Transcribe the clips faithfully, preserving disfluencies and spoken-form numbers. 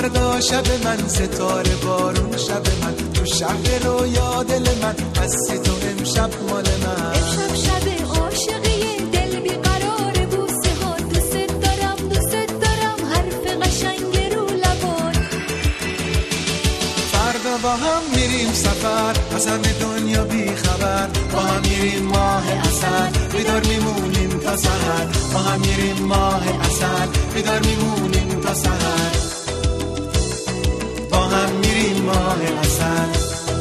فردا شب من، ستاره بارون شب من، تو شهر رویا دل من، هستی تو امشب مال من. امشب شب عاشقی دل بیقرار، بوسه ها دوست دارم دوست دارم، حرف قشنگ رو لبان. فردا با هم میریم سفر، از همه دنیا بی خبر، با هم میریم ماه عسل، بیدار میمونیم تا سحر، با هم میریم ماه عسل، بیدار میمونیم تا سحر، با هم میریم ماه عسل،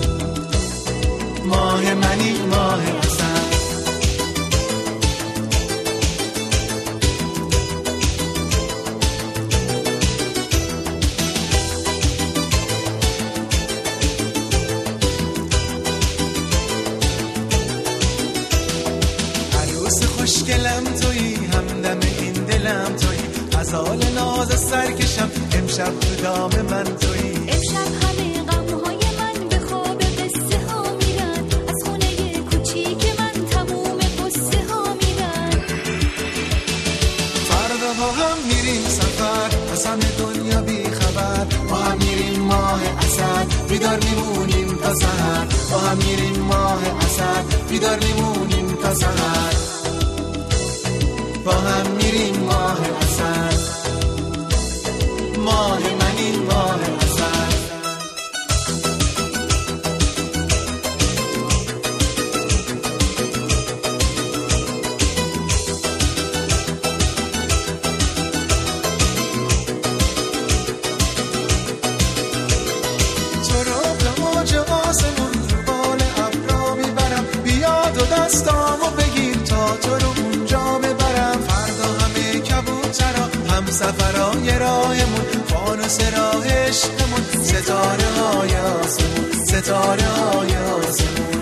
ماه منی ماه عسل. خوشگلم تویی، همدم این دلم تویی، غزال ناز سرکشم، امشب تو دام من تویی. امشب همه غمهای من به خواب قصه ها میرن، از خونه کوچیک من تموم قصه ها میرن. فردا با هم میریم سفر، از همه دنیا بی خبر، با هم میریم ماه عسل، بیدار میمونیم تا سحر، با هم میریم ماه عسل، بیدار میمونیم تا سحر، با هم میریم ماه عسل، ماه منی ماه عسل. تو رو به موج آسمون رو بال ابرا میبرم، بیاد و دستامو بگیر تا تو رو اونجا ببرم. فردا همه کبوترا هم سفرهای راهمون، فانوس راه عشقمون، ستاره های آسمون، ستاره های آسمون.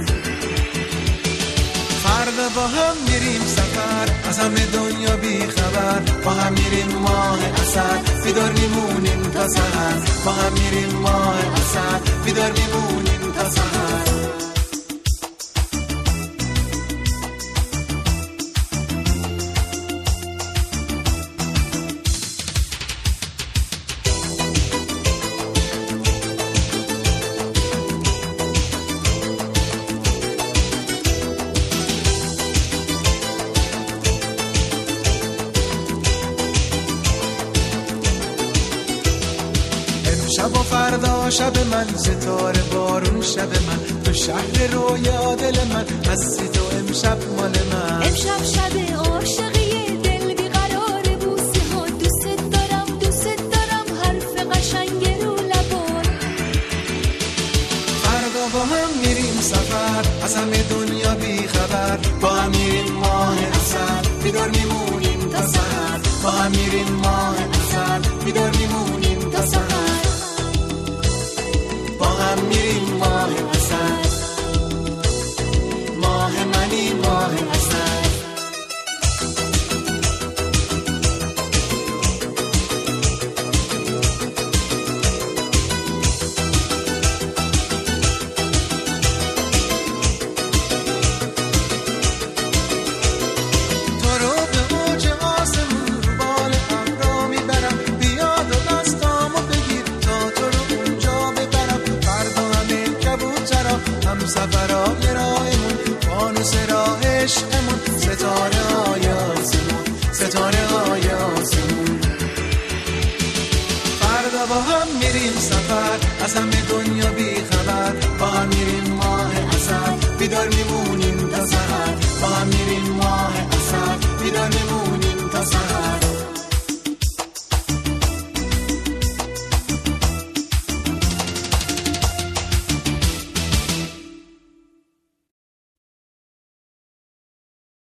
فردا با هم میریم سفر، از همه دنیا بی خبر، با هم میریم ماه عسل، بیدار میمونیم تا سحر، با هم میریم ماه عسل، بیدار میمونیم تا سحر. شب و فردا شب من، ستاره بارون شب من، تو شهر رویا دل من، هستی تو امشب مال من. امشب شب عاشقی دل بیقرار، بوسه ها دوست دارم دوست دارم، حرف قشنگ رو لبان. فردا با هم میریم سفر، از همه